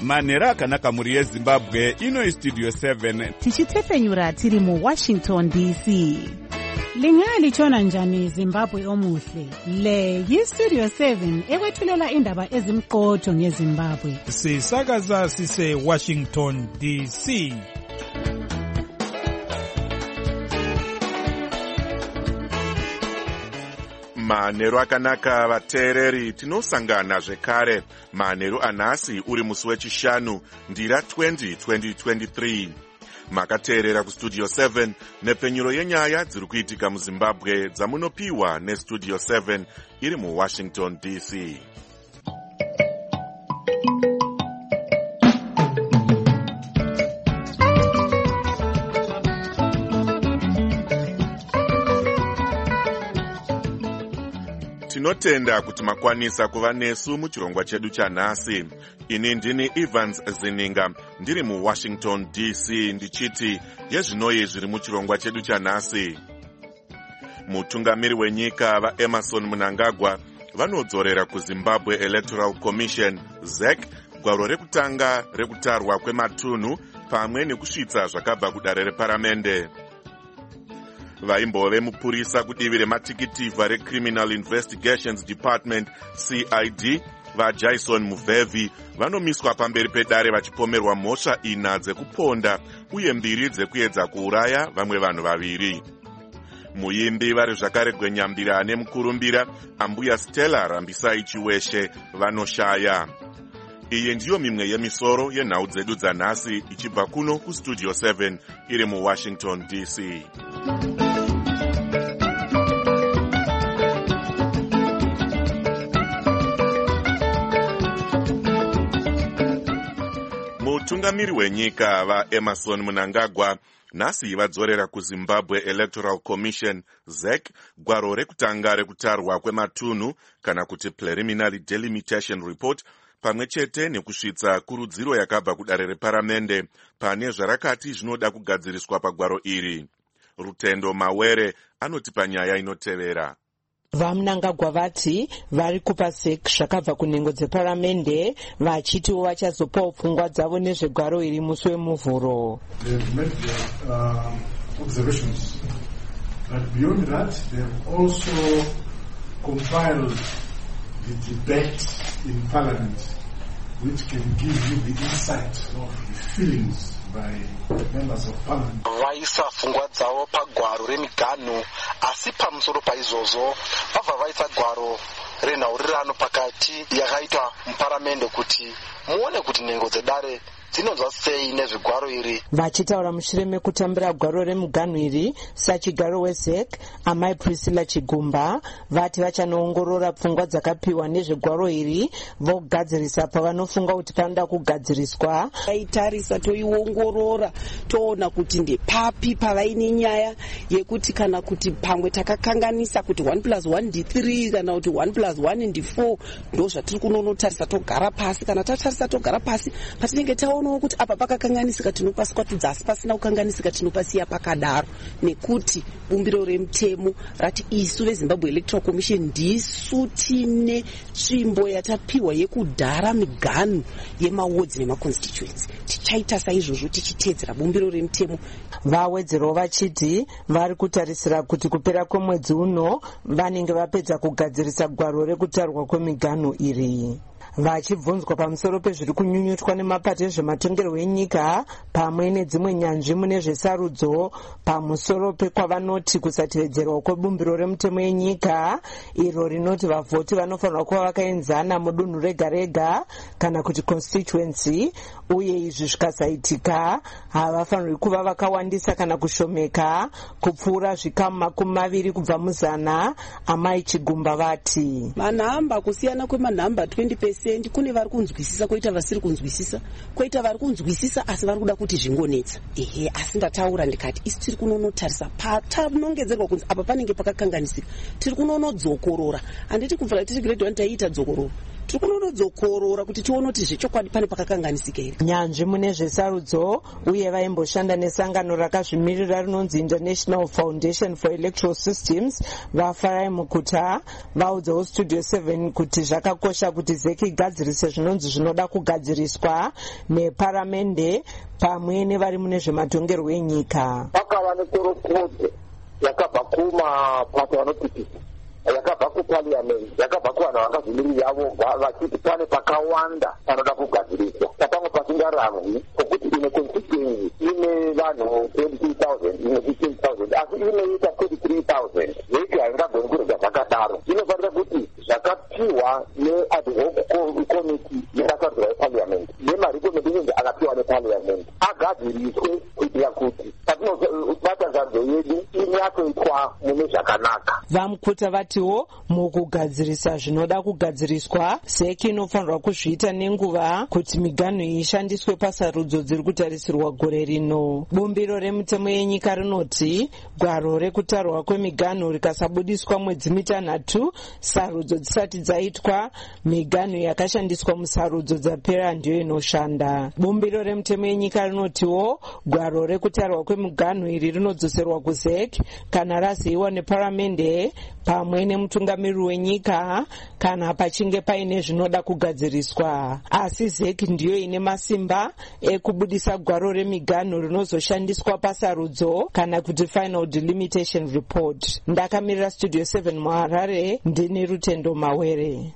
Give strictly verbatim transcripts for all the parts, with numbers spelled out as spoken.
manhero akanaka mhuri yezimbabwe. Ino Studio seven tichitefenyura tiri muWashington D C. Lingalitshona njani Zimbabwe omuhle? Le yiStudio seven ekwethulela indaba ezimqotho ngeZimbabwe. Sisakaza sise Washington D C. Manhero akanaka vateereri, tinosangana zvekare. Manhero anhasi uri musi wechishanu ndira twenty twenty twenty-three. Makateerera kuStudio seven nepfenyuro yenyaya dziri kuitika muZimbabwe dzamunopiwa neStudio seven iri muWashington D C. Tinotenda kuti makwanisa kuva nesu muchirongwa chedu chanhasi. Ini ndini Evans Zininga ndiri muWashington D C ndichiti yezvinoi zviri muchirongwa chedu chanhasi. Mutungamiri wenyika vaEmerson Mnangagwa vanodzorera kuZimbabwe Electoral Commission Z E C gwaro rekutanga rekutarwa kwematunhu pamwe nekusvitsa zvakabva kudare reparamende. Vaimbove mupurisa kudivi rematikitifa reCriminal Investigations Department C I D vaJason Muvhevi vanomiswa pamberi pedare vachipomerwa mhosva ina dzekuponda uye mbiri dzekuedza kuuraya vamwe vanhu vaviri. Muimbi vari zvakare Gwenyambira nemukurumbira Ambuya Stella Rambisai Chiweshe vanoshaya. Iyi ndiyo mimwe yemisoro yenhau dzedu dzanhasi ichibva kuno kuStudio seven iri muWashington D C. Mutungamiri wenyika vaEmerson Mnangagwa nhasi vadzorera kuZimbabwe Electoral Commission Z E C gwaro rekutanga rekutarwa kwematunhu kana kuti Preliminary Delimitation Report pamwe chete nekusvitsa kurudziro yakabva kudare reparamende pane zvarakati zvinoda kugadziriswa pagwaro iri. Rutendo Mawere anoti panyaya inotevera. VaMnangagwa vati vari kupa Z E C zvakabva kunhengo dzeparamende vachitiwo vachazopawo pfungwa dzavo nezvegwaro iri musi wemuvhuro. Which can give you the insight of the feelings by members of parliament. Vaisa pfungwa dzavo pagwaro remiganhu, asi pamusoro paizvozvo vabva vaisa gwaro renhaurirano pakati yakaitwa muparamende kuti muone kuti nhengo dzedare dzinonzwa sei nezvegwaro iri. Vachitaura mushure mekutambira gwaro remuganhu iri, sachigaro weZ E C Amai Priscilla Chigumba vati vachanoongorora pfungwa dzakapiwa nezvegwaro iri vogadzirisa pavanofunga kuti panoda kugadziriswa. Taitarisa toiongorora toona kuti ndepapi pavaine nyaya yekuti kana kuti pamwe takakanganisa kuti one plus one ndi three kana kuti one plus one ndi four ndo zvatiri kunonotarisa togara pasi. Kana tatarisa togara pasi patinenge taona kuti apa pakakanganisika tinopaswa tudzasi pasina kukanganisika tinopasiya pakadaro, nekuti bumbiro remutemo rati isu veZimbabwe Electoral Commission ndisu tine tsvimbo yatapiwa yekudhara miganhu yemawards nemaconstituency. Tichaita saizvozvo tichitedzera bumbiro remutemo. Vawedzerawo vachiti vari kutarisira kuti kupera kwemwedzi uno vanenge vapedza kugadzirisa gwaro rekutarwa kwemiganhu iri. Vachibvunzwa pamusoro pezviri kunyunyutwa nemapato ezvematongerwo enyika pamwe nedzimwe nyanzvi mune zvesarudzo pamusoro pekwavanoti kusatevedzerwa kwebumbiro remutemo yenyika iro rinoti vavhoti vanofanirwa kuva vakaenzana mudunhu rega rega kana kuti constituency, uye izvi zvikasaitika havafanirwi kuva vakawandisa kana kushomeka kupfuura zvikamu makumi maviri kubva muzana. Amai Chigumba vati manhamba kusiyana kwemanhamba twenty percent kune vari kunzwisisa koita vasiri kunzwisisa, koita vari kunzwisisa asi vari kuda kuti zvingonetsa. Ehe, asi ndataura ndikati isi tiri kunonotarisa patanongedzerwa kunzi apa panenge pakakanganisika, tiri kunonodzokorora. Handiti kubvira tiri grade one taiita dzokororo, tiri kunonodzokorora kuti tione kuti zvechokwadi pane pakakanganisika here. Nyanzvi mune zvesarudzo uye vaimboshanda nesangano rakazvimirira rinonzi International Foundation for Electoral Systems vafarai mukuta vaudzawo Studio seven kuti zvakakosha kuti zeki igadzirise zvinonzi zvinoda kugadziriswa neparamende pamwe nevari mune zvematongerwo enyika. Pakava netorokodze yakabva kumapato anotipisa, yakabva kupariamendi, yakabva kuvanhu vakazvimirira voga vachiti pane pakawanda panoda kugadziriswa. Pamwe pasingararwi pokuti ine constituency ine vanhu twenty thousand, ine fifteen thousand, asi inoita thirty-three thousand. Zeki haingagoni kurega zvakadaro. Inofanira kuti zvakapiwa ne-ad hoc committee yakasarudzwa nepariamendi nemarekomendation akapiwa nepariamendi agadziriswe kuitira kuti patinobata nzanzo yedu inyatsoitwa mune zvakanaka. Vamukuta vatiwo mukugadzirisa zvinoda kugadziriswa zeki inofanirwa kuzviita nenguva kuti miganhu ishandiswe pasarudzo dziri kutarisirwa gore rino. Bumbiro remutemo yenyika rinoti gwaro rekutarwa kwemiganhu rikasabudiswa mwedzi mitanhatu sarudzo dzisati dzaitwa, miganhu yakashandiswa musarudzo dzapera ndiyo inoshanda. Bumbiro remutemo yenyika rinotiwo gwaro rekutarwa kwemiganhu iri rinodzoserwa kuzeki kana raziviwa neparamende pamwe nemutungamiriri wenyika kana pachinge paine zvinoda kugadziriswa. Asi zeki ndiyo ine masimba ekubudisa gwaro remiganhu rinozoshandiswa pasarudzo kana kuti final delimitation report. Ndakamirira Studio seven muHarare, ndini Rutendo Mawere.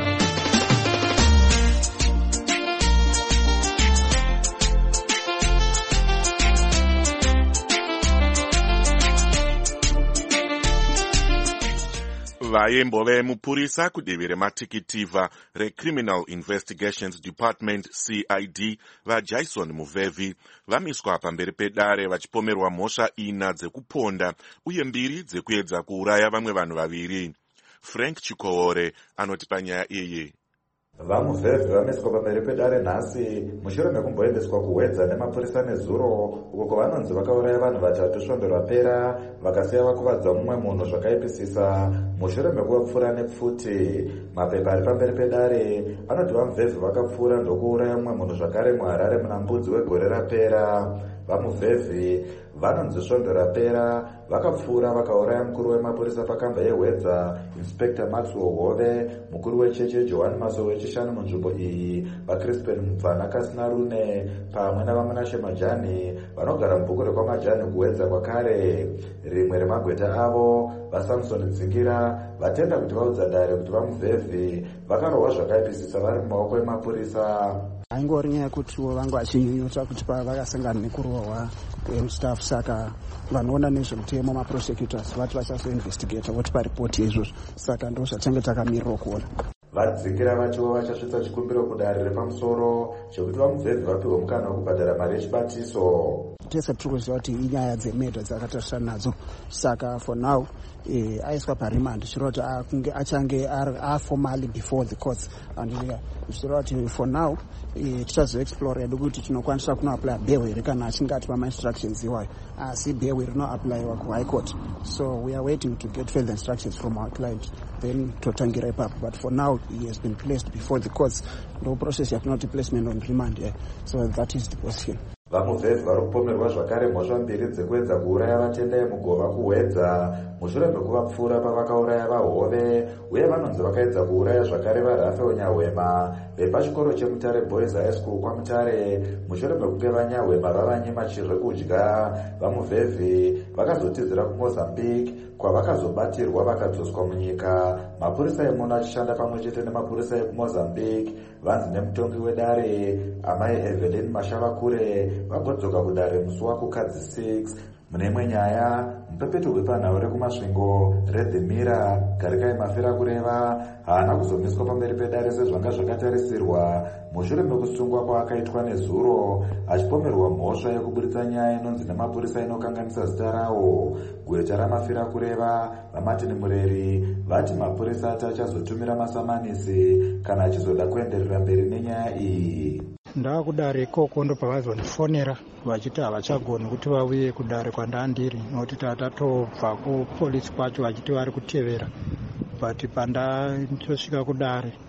Vaembo vemupurisa kudivi rematikitiwa reCriminal Investigations Department C I D vaJason Muvhevhi vamiswa pamberi pedare vachipomerwa mhosva ina dzekuponda uye mbiri dzekuedza kuuraya vamwe vanhu vaviri. Frank Chikoore anoti panyaya iyi. VaMuvhevhi vamiswa pamberi pedare nhasi mushure mekumboendeswa kuhwedza nemapurisa nezuro uko kwavanonzi vakauraya vanhu vatatu svondo rapera vakasiya vakuvadza mumwe munhu zvakaipisisa mushure mekuvapfuura nepfuti. Mapepa ari pamberi pedare anoti vaMuvhevhi vakapfuura ndokuuraya mumwe munhu zvakare muHarare muna mbudzi wegore rapera. VaMuvhevhi vanonzi svondo rapera vakapfuura vakauraya mukuru wemapurisa pakamba yehwedza Inspector Maxwell Hove, mukuru wecheche Johan Maso wechishanu munzvimbo iyi, vaCrispin Mubvana Kasinarune pamwe navamunashe Majani vanogara mubhuku rekwaMajani kuhwedza kwakare. Rimwe remagweta avo vaSamson Dzingira vatenda kuti vaudza dare kuti vaMuvhevhi vakarohwa zvakaipisisa vari mumaoko emapurisa. Haingori nyaya yekuti vanga vachinyunyuta kuti vakasangana nekurohwa kwemustaff, saka vanoona nezvemutemo maprosecutors vati vachazoinvestigata voti paripoti yeizvozvo, saka ndo zvachange takamirira kuona. Vadzingira vachiwo vachasvitsa chikumbiro kudare repamusoro chekuti vaMuvhevhi vapiwe mukana wekubhadhara mari yechibatiso. Tese tiri kuziva kuti inyaya dzemedha dzakatarisana nadzo, saka for now eh, aiswa parimandi zviroti akunge achange aformally before the courts, and zviroti for now eh, tichazoexplore yedu kuti tinokwanisa kunoapply bail here kana achinge atipa ma-instructions iwayo, asi bail rinoapplywa kuHigh Court, so we are waiting to get further instructions from our client, then totangira ipapo. But for now he has been placed before the courts, no process yatinoti placement on remand here, so that is the position. VaMuvhevhi vari kupomerwa zvakare mhosva mbiri dzekuedza kuuraya vatendai mugova kuhwedza mushure mekuvapfuura pavakauraya vaHove, uye vanonzi vakaedza kuuraya zvakare vaRafe Nyahwema vepachikoro cheMutare Boys High School kwaMutare mushure mekunge vaNyahwema vavanyima chirwekudya. VaMuvhevhi vakazotizira kuMozambique kwavakazobatirwa vakadzoswa munyika. Mapurisa emono achishanda pamwe chete nemapurisa ekuMozambique vanzi nemutongi wedare amai Evelyn Mashavakure vagodzoka kudare musi wakukadzi six. Mune imwe nyaya, mupepeto wepanhau rekumasvingo reThe Mirror Garikai Mafira kureva haana kuzomiswa pamberi pedare sezvanga zvakatarisirwa mushure mekusungwa kwaakaitwa nezuro achipomerwa mhosva yekuburitsa nyaya inonzi nemapurisa inokanganisa zita rawo. Gweta raMafira kureva vaMartin Mureri vati mapurisa achazotumira masamanisi kana achizoda kuenderera mberi nenyaya iyi. Ndava kudare ikoko ndo pavazondifonera vachiti havachagoni kuti vauye kudare kwandandiri, nokuti tatatobva kupolisi kwacho vachiti vari kutevera, but pandandosvika kudare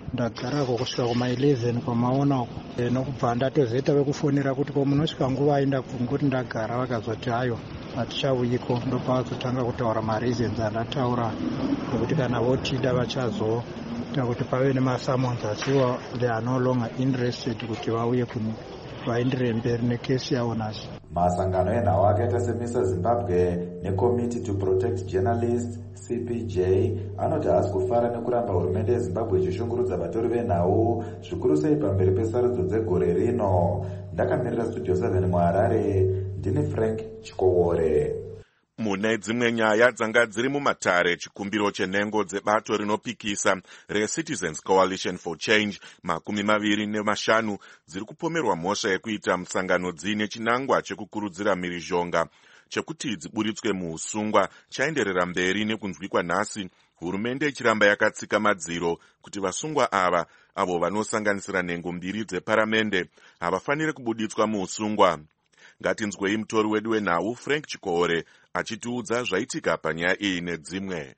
ndagarako kusvika kuma eleven kwamaona uko nokubva ndatozoita vekufonera kuti ko munosvika nguva ainda kuti ndagara vakazoti hayo hatichauyiko ndopavazotanga kutaura mareasons andataura nekuti kana votida vachazoita kuti pave nemasamons asiwa they are no longer interested kuti vauye vaendere mberi nekesi yavo nacho. Masangano enhau akaita semisa Zimbabwe necommittee to protect journalists C P J anoti haasi kufara nekuramba hurumende yezimbabwe ichishungurudza vatori venhau zvikuru sei pamberi pesarudzo dzegore rino. Ndakamirira studio seven muharare, ndini Frank Chikowore. Mune dzimwe nyaya dzanga dziri mumatare, chikumbiro chenhengo dzebato rinopikisa reCitizens Coalition for Change makumi maviri nemashanu dziri kupomerwa mhosva yekuita musangano dzine chinangwa chekukurudzira mhirizhonga chekuti dziburitswe muusungwa chaenderera mberi nekunzwikwa nhasi, hurumende ichiramba yakatsika madziro kuti vasungwa ava avo vanosanganisira nhengo mbiri dzeparamende havafaniri kubuditswa muusungwa. Ngatinzwei mutori wedu wenhau Frank Chikowore achitiudza zvaitika panyaya iyi nedzimwe.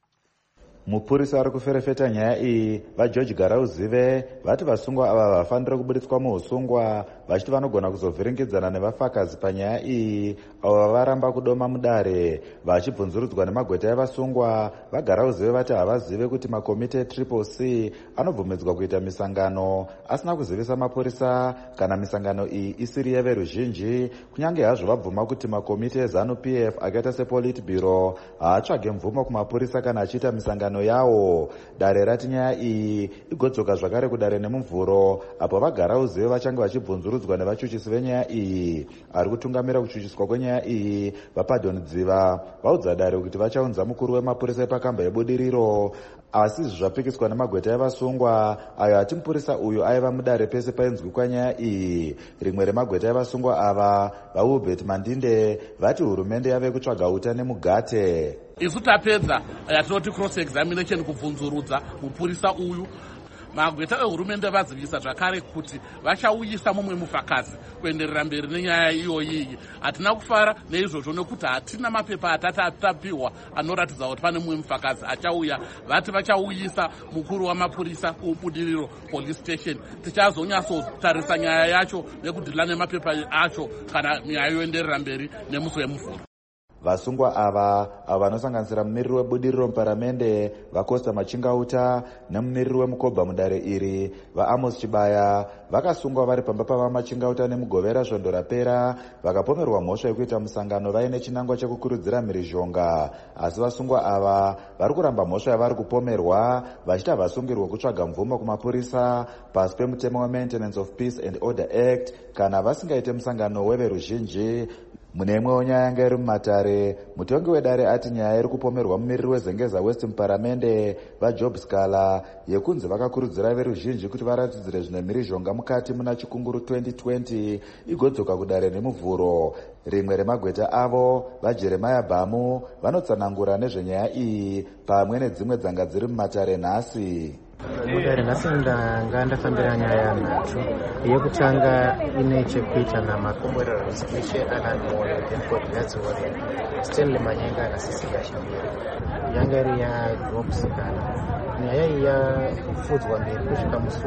Mupurisa ari kuferefeta nyaya iyi vaGeorge Garauzive vati vasungwa ava vafanira kubuditswa muusungwa vachiti vanogona kuzovhiringidzana nevafakazi panyaya iyi avo varamba kudoma mudare. Vachibvunzurudzwa nemagweta evasungwa, vaGarauzive vati havazive kuti makomiti etriple C anobvumidzwa kuita misangano asina kuzivisa mapurisa kana misangano iyi isiri yeveruzhinji, kunyange hazvo vabvuma kuti makomiti eZANU P F akaita sePolitburo haatsvage mvumo kumapurisa kana achiita misangano yawo. Dare rati nyaya iyi igodzoka zvakare kudare nemumvuro apo vaGarauzive vachange vachibvunzurudzwa nevachuchisi venyaya iyi. Ari kutungamira kuchuchiswa kwenyaya iyi vaPardon Dziva vaudza dare kuti vachaunza mukuru wemapurisa epakamba yebudiriro, asi izvi zvapikiswa nemagweta evasungwa ayo ati mupurisa uyu aiva mudare pese painzwikwa nyaya iyi. Rimwe remagweta evasungwa ava vaUbert Mandinde vati hurumende yave kutsvaga uta nemugate. Isu tapedza yatinoti cross examination kubvunzurudza mupurisa uyu, magweta ehurumende vazivisa zvakare kuti vachauyisa mumwe mufakazi kuenderera mberi nenyaya iyoyi. Hatina kufara neizvozvo nekuti hatina mapepa atati atapiwa anoratidza kuti pane mumwe mufakazi achauya. Vati vachauyisa mukuru wamapurisa kubudiriro police station. Tichazonyatsotarisa nyaya yacho nekudhila nemapepa acho kana nyaya yoenderera mberi nemusi wemuvhuro. Vasungwa ava avo vanosanganisira mumiriri webudiriro muparamende vaCosta Machingauta nemumiriri wemukobha mudare iri vaAmos Chibaya vakasungwa vari pamba pavaMachingauta nemugovera svondo rapera vakapomerwa mhosva yekuita musangano vaine chinangwa chekukurudzira mhirizhonga. Asi vasungwa ava vari kuramba mhosva yavari kupomerwa vachiti havasungirwe kutsvaga mvumo kumapurisa pasi pemutemo weMaintenance of Peace and Order Act kana vasingaite musangano weveruzhinji. Mune imwewo nyaya yanga iri mumatare, mutongi wedare ati nyaya iri kupomerwa mumiriri wezengeza West muparamende vaJob Scala yekunzi vakakurudzira veruzhinji kuti varatidzire zvine mhirizhonga mukati muna chikunguru twenty twenty igodzoka kudare nemuvhuro. Rimwe remagweta avo vaJeremiah Bamu vanotsanangura nezvenyaya iyi pamwe nedzimwe dzanga dziri mumatare nhasi. Mudare nhasi ndanga ndafambira nyaya nhatu. Yekutanga ine chekuita namakomborero resignation Alan Moyo Gadzore Stanley Manyenga naSisiya Shambira yanga iri yaDropsikana. Nyaya iyi yafudzwa mberi kusvika musi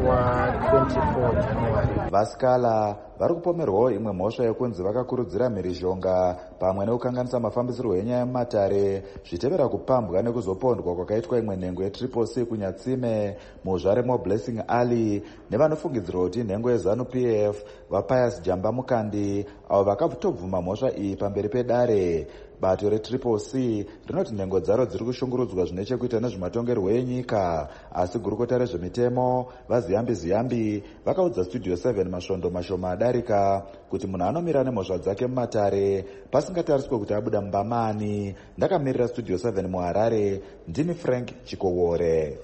wa24 January. Vaskala vari kupomerwawo imwe mhosva yekunzi vakakurudzira mhirizhonga pamwe nekukanganisa mafambisirwo enyaya mumatare zvitevera kupambwa nekuzopondwa kwakaitwa imwe nhengo yetriple C kunyatsime muzvare moBlessing Ali nevanofungidzirwa kuti nhengo yeZANU P F vaPius Jamba Mukandi avo vakatobvuma mhosva iyi pamberi pedare. Bato retriple C rinoti nhengo dzaro dziri kushungurudzwa zvine chekuita nezvematongerwo enyika, asi gurukota rezvemitemo vaZiyambi Ziyambi vakaudza Studio seven masvondo mashoma adarika kuti munhu anomira nemhosva dzake mumatare pasingatariswe kuti abuda mumbamani. Ndakamirira Studio seven muHarare, ndini Frank Chikowore.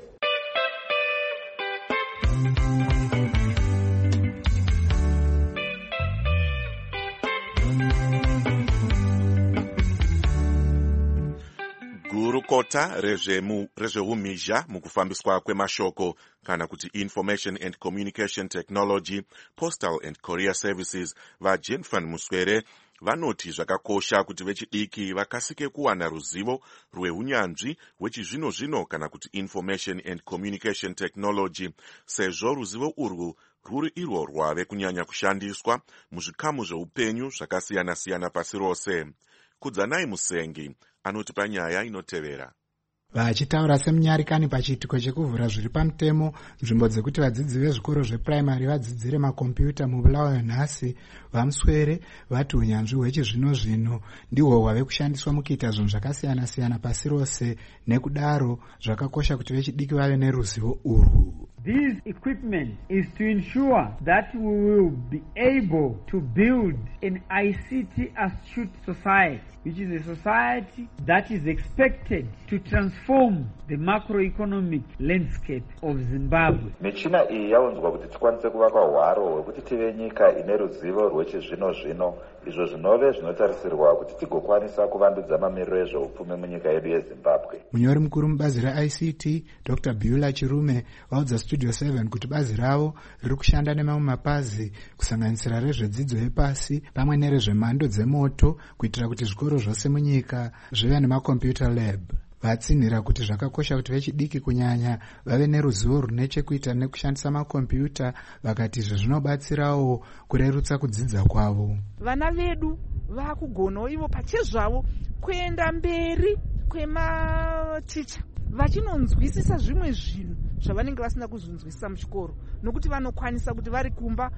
Gurukota rezveumhizha mukufambiswa kwemashoko kana kuti Information and Communication Technology, Postal and Courier Services vaJenfan Muswere vanoti zvakakosha kuti vechidiki vakasike kuwana ruzivo rweunyanzvi hwechizvino zvino kana kuti information and communication technology, sezvo ruzivo urwu rwuri irwo rwave kunyanya kushandiswa muzvikamu zveupenyu zvakasiyana-siyana pasi rose. Kudzanai Musengi anoti panyaya inotevera. Vachitaura semunyarikani pachiitiko chekuvhura zviri pamutemo nzvimbo dzekuti vadzidzi vezvikoro zvepuraimari vadzidzire makombiyuta mubulawayo nhasi, vamuswere vati unyanzvi hwechizvino zvino ndihwo hwave kushandiswa mukuita zvinhu zvakasiyana-siyana pasi rose, nekudaro zvakakosha kuti vechidiki vave neruzivo urwu. This equipment is to ensure that we will be able to build an I C T astute society, which is a society that is expected to transform the macroeconomic landscape of Zimbabwe. Michina iyi yaunzwa kuti tikwanise kuvaka hwaro hwekuti tive nyika ine ruzivo rwechizvino zvino, izvo zvinove zvinotarisirwa kuti tigokwanisa kuvandudza mamiriro ezveupfumi munyika yedu yeZimbabwe. Munyori mukuru mubazi ra-I C T Doctor Beulah Chirume vaudza Studio seven kuti bazi ravo riri kushanda nemamwe mapazi kusanganisira rezvedzidzo yepasi pamwe nerezvemhando dzemoto kuitira kuti zvikoro zvose munyika zvive nemakombiyuta lab. Vatsinhira kuti zvakakosha kuti vechidiki kunyanya vave neruzivo rune chekuita nekushandisa makombiyuta, vakati izvi zvinobatsirawo kurerutsa kudzidza kwavo. Vana vedu vakugonawo ivo pachezvavo kuenda mberi kwematicha vachinonzwisisa zvimwe zvinhu zvavanenge vasina kuzonzwisisa muchikoro, nokuti vanokwanisa kuti vari kumba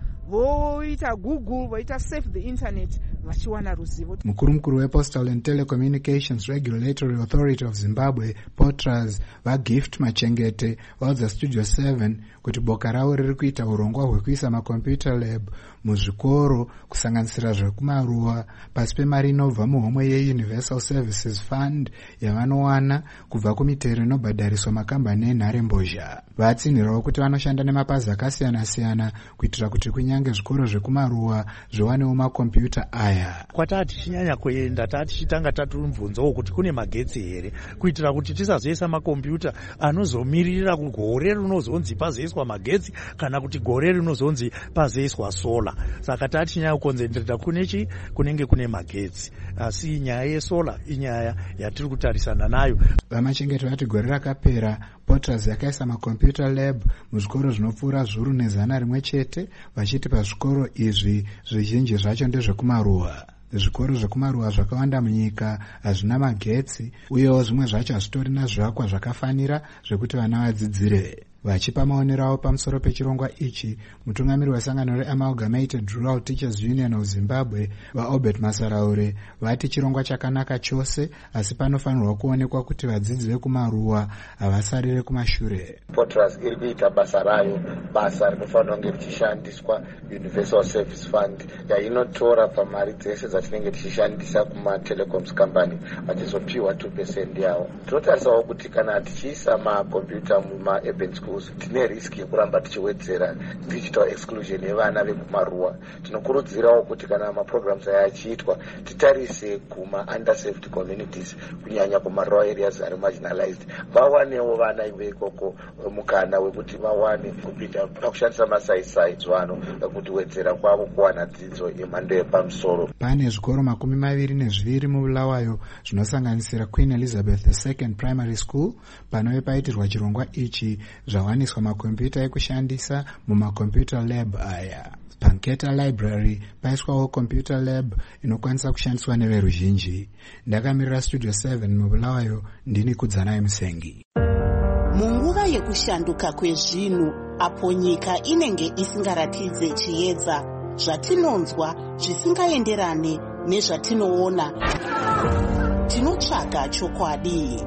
voita Google, voita surf the internet vachiwana ruzivo. Mukuru mukuru wePostal and Telecommunications Regulatory Authority of Zimbabwe, POTRAZ, vaGift Machengete vaudza Studio seven kuti boka ravo riri kuita urongwa hwekuisa makombiyuta lab muzvikoro kusanganisira zvekumaruwa pasi pemari inobva muhomwe yeUniversal Services Fund yavanowana kubva kumitero inobhadhariswa makambani enharembozha. Vatsinhirawo kuti vanoshanda nemapazi akasiyana-siyana kuitira kuti kunyange zvikoro zvekumaruwa zviwanewo makombiyuta aya. Kwatati chinyanya kuenda tati chitanga tatumvunzawo kuti kune magetsi here, kuitira kuti tisazoisa makombiyuta anozomirira gore rinozonzi pazoiswa magetsi kana kuti gore rinozonzi pazoiswa sola. Saka tati chinyanya kukonzentreta kunechi kunenge kune magetsi, asi nyaya yesola inyaya yatiri kutarisana nayo. Vamachengeti vati gore rakapera POTRAZ yakaisa makombiyuta lab muzvikoro zvinopfuura zviuru nezana rimwe chete, vachiti pazvikoro izvi zvizhinji zvacho ndezvekumaruwa. Zvikoro zvekumaruwa zvakawanda munyika hazvina magetsi, uyewo zvimwe zvacho hazvitorina zvivakwa zvakafanira zvekuti vana vadzidzire. Vachipa maonero avo pamusoro pechirongwa ichi, mutungamiri wesangano reAmalgamated Rural Teachers Union of Zimbabwe vaObert Masaraure vati chirongwa chakanaka chose, asi panofanirwa kuonekwa kuti vadzidzi vekumaruwa havasarire kumashure. POTRAZ iri kuita basa rayo, basa rinofanirwa kunge richishandiswa Universal Service Fund yainotora pamari dzese dzatinenge tichishandisa kumatelecoms company vachizopiwa two percent yavo. Tinotarisawo kuti kana tichiisa makombiyuta mumaurban schools tine riski yekuramba tichiwedzera digital exclusion yevana vekumaruwa. Tinokurudzirawo kuti kana maprograms aya achiitwa titarise kuma underserved communities, kunyanya kumarural areas ari marginalized, vawanewo vana ivekoko mukana wekuti vawane kupinda pakushandisa masaisai zvano kuti wedzera kwavo kuwana dzidzo yemhando yepamusoro. Pane zvikoro makumi maviri nezviviri mubulawayo zvinosanganisira Queen Elizabeth the Second Primary School panove paitirwa chirongwa ichi zvawaniswa makombiyuta ekushandisa mumakombiyuta lab aya. Panketa Library paiswawo computer lab inokwanisa kushandiswa neveruzhinji. Ndakamirira Studio seven mubulawayo, ndini Kudzanai Musengi. Munguva yekushanduka kwezvinhu apo nyika inenge isingaratidze chiedza, zvatinonzwa zvisingaenderane nezvatinoona, tinotsvaga chokwadi.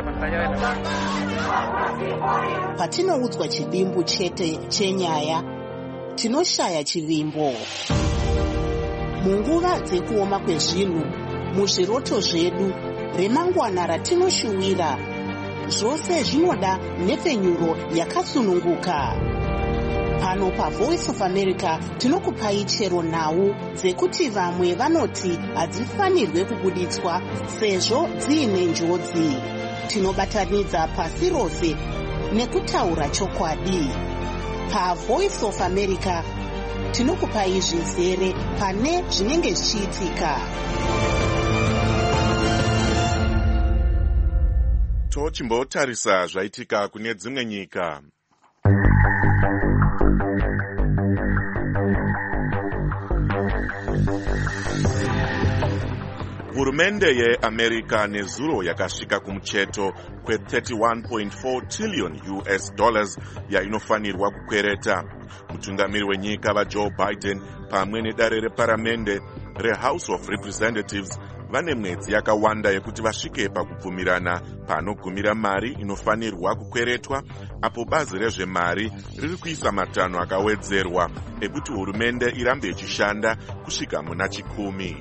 Patinoudzwa chivimbo chete chenyaya, tinoshaya chivimbo. Munguva dzekuoma kwezvinhu, muzviroto zvedu, remangwana ratinoshuwira, zvose zvinoda nhepfenyuro yakasununguka. Pano paVoice of America tinokupai chero nhau dzekuti vamwe vanoti hadzifanirwe kubuditswa sezvo dziine njodzi. Tinobatanidza pasi rose nekutaura chokwadi. PaVoice of America tinokupai zvizere pane zvinenge zvichiitika. tochimbotarisa zvaitika kune dzimwe nyika. Hurumende yeAmerica nezuro yakasvika kumucheto kwe thirty-one point four trillion U S dollars yainofanirwa kukwereta. Mutungamiri wenyika vaJoe Biden pamwe nedare reparamende reHouse of Representatives vane mwedzi yakawanda yekuti vasvike pakubvumirana panogumira mari inofanirwa kukweretwa, apo bazi rezvemari riri kuisa matanho akawedzerwa ekuti hurumende irambe ichishanda kusvika muna chikumi.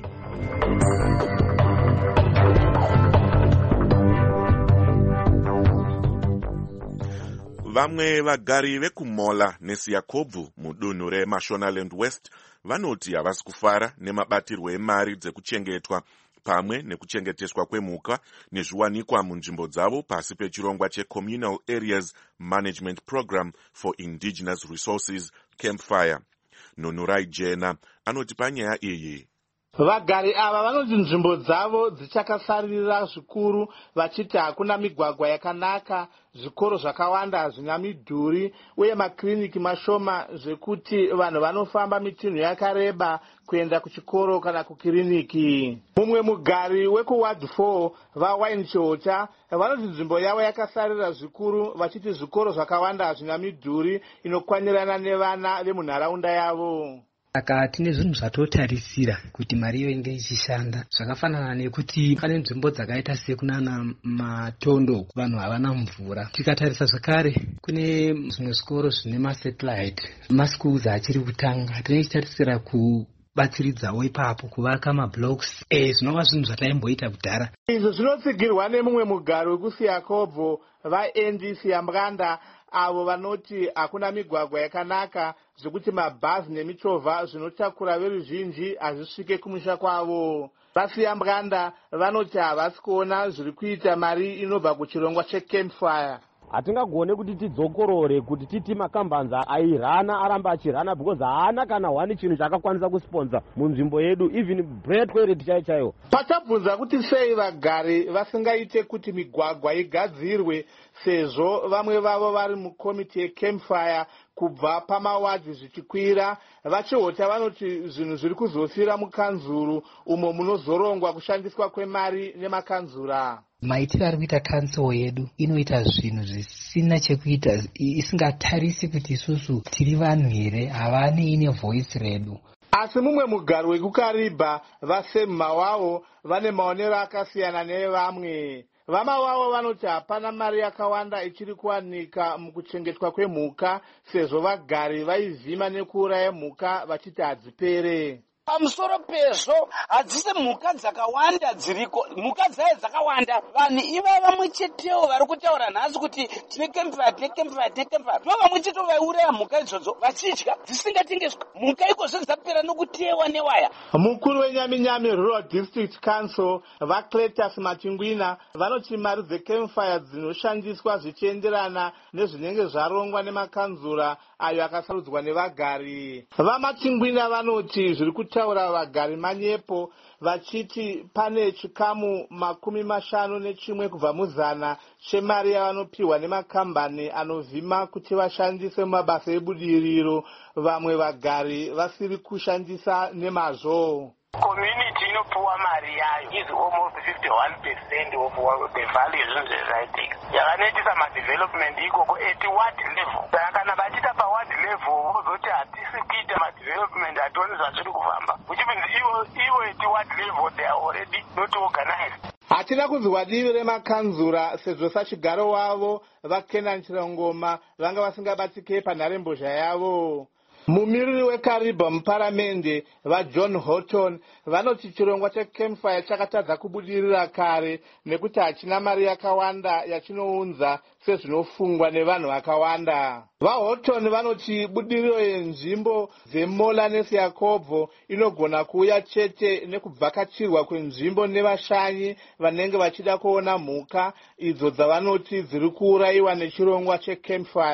Vamwe vagari vekuMola neSiakobvu mudunhu reMashonaland West vanoti havasi kufara nemabatirwo emari dzekuchengetwa pamwe nekuchengeteswa kwemhuka nezviwanikwa munzvimbo dzavo pasi pechirongwa cheCommunal Areas Management Program for Indigenous Resources Campfire. Nonurai Jena anoti panyaya iyi. Vagari ava vanoti nzvimbo dzavo dzichakasarira zvikuru, vachiti hakuna migwagwa yakanaka, zvikoro zvakawanda hazvina midhuri uye makiriniki mashoma zvekuti vanhu vanofamba mitinhu yakareba kuenda kuchikoro kana kukiriniki. Mumwe mugari wekuward four vaWine Chota vanoti nzvimbo yavo yakasarira zvikuru, vachiti zvikoro zvakawanda hazvina midhuri inokwanirana nevana vemunharaunda yavo. Saka tine zvinhu zvatotarisira kuti mari iyo inge ichishanda, zvakafanana nekuti pane nzvimbo dzakaita sekunana Matondo vanhu havana mvura. Tikatarisa zvakare kune zvimwe zvikoro zvine masatellite maschools achiri kutanga, tinochitarisira kubatsiridzawo ipapo kuvaka mablocks. Eh, zvinova zvinhu zvataimboita kudhara. Izvo zvinotsigirwa nemumwe mugari wekuSiakobvu vaEndi Siyambwanda avo vanoti hakuna migwagwa yakanaka zvekuti mabhazi nemichovha zvinotakura veruzhinji hazvisvike kumusha kwavo. VaSiyambwanda vanoti havasi kuona zviri kuita mari inobva kuchirongwa cheCampfire. Hatingagone kuti tidzokorore kuti titi makambanza airana aramba achirana because haana kana wani chinhu chakakwanisa kusponsa munzvimbo yedu, even bread quality chaiyo chaiyo. Patabvunza kuti sei vagari vasingaite kuti migwagwa igadzirwe sezvo vamwe vavo vari mukomiti yeCampfire kubva pamawadhi zvichikwira, vaChihota vanoti zvinhu zviri kuzofira mukanzuru umo munozorongwa kushandiswa kwemari nemakanzura. Maitiro ari kuita kansel yedu inoita zvinhu zvisina chekuita, isingatarisi kuti isusu tiri vanhu here, havane ine voice redu. Asi mumwe mugari wekuKaribha vaSemMawavo vane maonero akasiyana nevamwe. VaMawavo vanoti hapana mari yakawanda ichiri kuwanika mukuchengetwa kwemhuka sezvo vagari vaivhima nekuuraya mhuka vachiti hadzipere. Pamusoro pezvo hadzisi mhuka dzakawanda dziriko, mhuka dzaye dzakawanda. Vanhu iva vamwe chetewo vari kutaura nhasi kuti tine Campfire, tine Campfire, tine Campfire. Ndo vamwe chetewo vaiuraya mhuka idzodzo vachidya dzisingatengeswi. Mhuka ikodzo dzapera nokutewa newaya. Mukuru weNyaminyami Rural District Council vaCletus Matingwina vanoti mari dzeCampfire dzinoshandiswa zvichienderana nezvinenge zvarongwa nemakanzura ayo akasarudzwa nevagari. VaMatingwina vanoti zviri kutaura vagari manyepo vachiti pane chikamu makumi mashanu nechimwe kubva muzana chemari yavanopiwa nemakambani anovhima kuti vashandise mumabasa ebudiriro, vamwe vagari vasiri kushandisa nemazvo. Community inopuwa mari yayo is almost fifty-one percent of the value zvinhu zvezvaitika. Yakanetisa madevelopment ikoko at ward level. Saka kana vachita paward level vozoti hatisi kuita madevelopment hationi zvazviri kufamba. Which means ivo ivo at ward level they are already not organized. Hatina kunzwa divi remakanzura sezvo sachigaro wavo vaKenan Chirongoma vanga vasingabatike panharembozha yavo. Mumiriri weKaribha muparamende vaJohn Horton vanoti chirongwa cheCampfire chakatadza kubudirira kare nekuti hachina mari yakawanda yachinounza sezvinofungwa nevanhu vakawanda. VaHorton vanoti budiriro yenzvimbo dzeMola neSiakobvu inogona kuuya chete nekubvakachirwa kwenzvimbo nevashanyi vanenge vachida kuona mhuka idzo dzavanoti dziri kuurayiwa nechirongwa cheCampfire.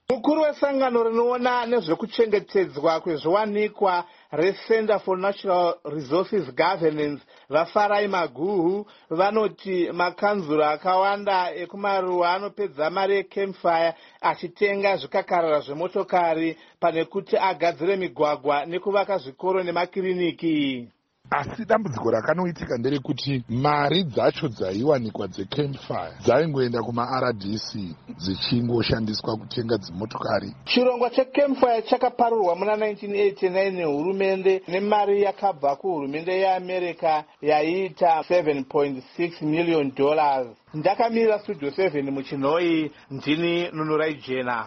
mukuru wesangano rinoona nezvekuchengetedzwa kwezviwanikwa recenter for natural resources governance vafarai maguhu vanoti makanzuro akawanda ekumaruwa anopedza mari yecampfire achitenga zvikakarara zvemotokari pane kuti agadzire migwagwa nekuvaka zvikoro nemakiriniki. Asi dambudziko rakanoitika nderekuti mari dzacho dzaiwanikwa dzecampfire dzaingoenda kuma-R D C dzichingoshandiswa kutenga dzimotokari. Chirongwa checampfire chakaparurwa muna nineteen eighty-nine nehurumende nemari yakabva kuhurumende yeAmerica yaiita seven point six million dollars. Ndakamirira studio seven muchinhoi, ndini Nunurai Jena.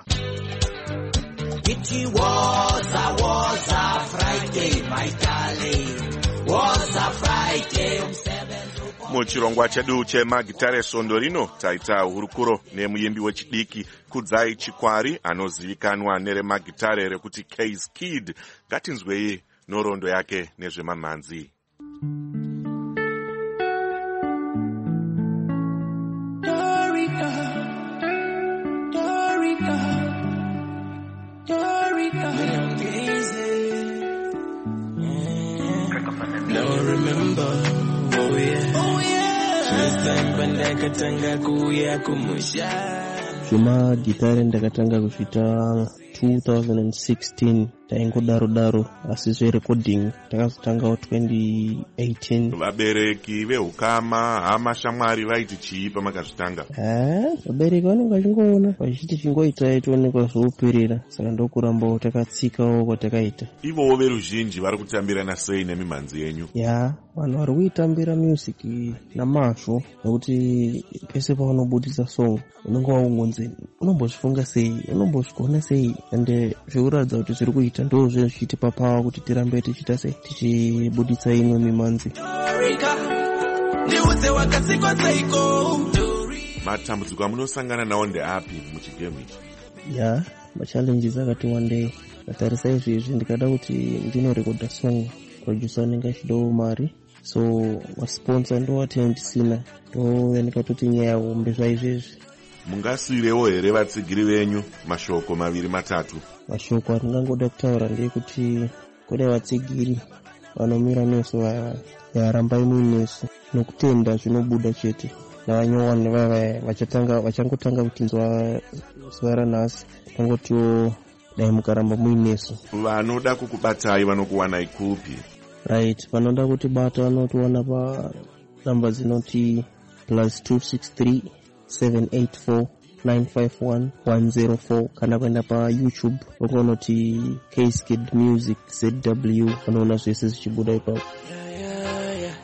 It was a was a Friday, my darling. Muchirongwa chedu chemagitare sondo rino taita hurukuro nemuyimbi wechidiki Kudzai Chikwari anozivikanwa neremagitare rekuti Case Kid. Ngatinzwei nhoroondo yake nezvemamhanzi. Don't remember, oh yeah, oh yeah. First time pandakatanga kuya kumusha. Zvema gitare ndakatanga kuzvita two thousand sixteen, taingodaro daro asi zverecording takazotangawo twenty eighteen. Vabereki vehukama hama shamwari vaiti chii pamakazvitanga? Ah, vabereki vanenge vachingoona vachiti chingoita itoonekwa zvouperera, saka ndokurambawo takatsikawo kwatakaita. Ivowo veruzhinji vari kutambirana sei nemimhanzi yenyu? Ya, vanhu vari kuitambira music namazvo, nekuti pese pavanobudisa song unenge waungonzi unombozvifunga sei, unombozvigona sei, ende zvekuratidza kuti zviri kuita ndo zvinhu zvichitipa pawa kuti tirambe tichiita sei tichibuditsa imwe mimhanzi. Matambudziko amunosangana nawo ndeapi muchigemu ichi? Ya, machallenges akati wandei. Natarisa izvezvi ndikada kuti ndinorekodha song, producer anenge achidawo mari, so masponsor ndo watendisina, ndo yanikatoti nyaya hombe zvaizvezvi. Mungasiyirewo here vatsigiri venyu mashoko maviri matatu? Mashoko andingangoda kutaura ndeyekuti kune vatsigiri vanomira nesu vaya yarambai muinesu nokutenda zvinobuda chete, navanyowani vaya vachatanga vachangotanga kutinzwa zuva ranhasi tangotiwo dai mukaramba muinesu. Vanoda kukubatai vanokuwanai kupi? Right, vanoda kutibata vanotiwana panamba dzinoti plus two six three seven eight four nine five one one zero four, kana kuenda pa YouTube ukonoti Case Kid Music Z W, vanoona zvese zvichibuda ipapo. Yeah, yeah, yeah.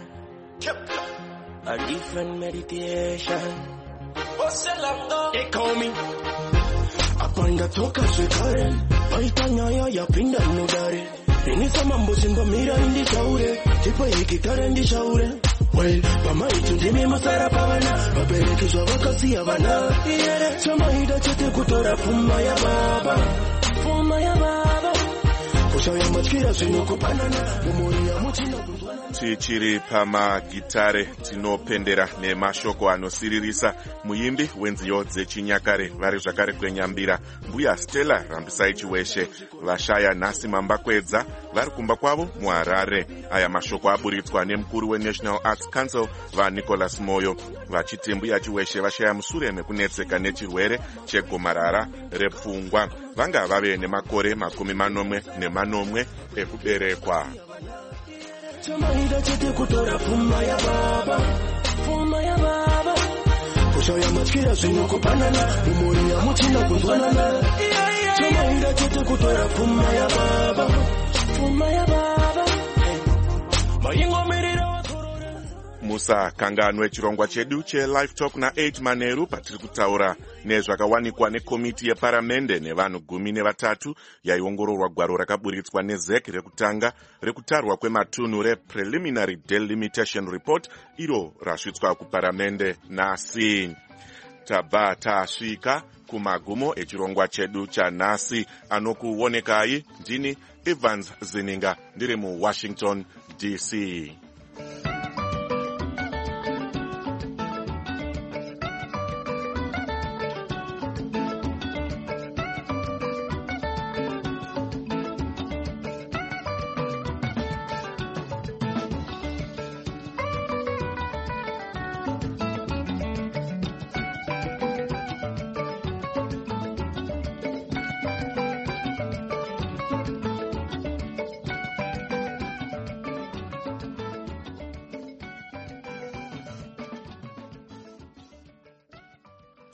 A different meditation. What's the love? They call me. Apanda toka shekare, paita nyaya ya pinda nudare. Inisa mambo simba mira indi shaure, tipo hikitare indi shaure. Well, pamaiti ndimi masara pavana, vaberekizwa vakasiya vana. Chamaida chete kutora pfuma ya baba, pfuma ya baba. Kushaya matyira zvinokupanana, mumuri ya muchina kunzwana. Tichiri pamagitare tinopendera nemashoko anosiririsa muyimbi wenziyo dzechinyakare vari zvakare kwenyambira mbuya Stella Rambisai Chiweshe, vashaya nhasi mambakwedza vari kumba kwavo muHarare. Aya mashoko aburitswa nemukuru weNational Arts Council vaNicholas Moyo, vachiti mbuya Chiweshe vashaya mushure mekunetseka nechirwere chegomarara repfungwa, vanga vave nemakore makumi manomwe nemanomwe ekuberekwa. Chamaida chete kutora pfuma ya baba, pfuma ya baba. Kushaya matyira zvinokupanana, mumuri ya muchina kunzwanana. Chamaida chete kutora pfuma ya baba, pfuma ya baba. Mayingomirira musakanganwe chirongwa chedu cheLive Talk naEight Maneru patiri kutaura nezvakawanikwa nekomiti yeparamende nevanhu gumi nevatatu yaiongororwa gwaro rakaburitswa neZ E C rekutanga rekutarwa kwematunhu rePreliminary Delimitation Report iro rasvitswa kuparamende nhasi. Tabva tasvika kumagumo echirongwa chedu chanhasi. Anokuonekai ndini Evans Zininga ndiri muWashington D C.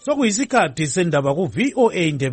sokuyisikhathi sendaba ku-V O A Ndebele.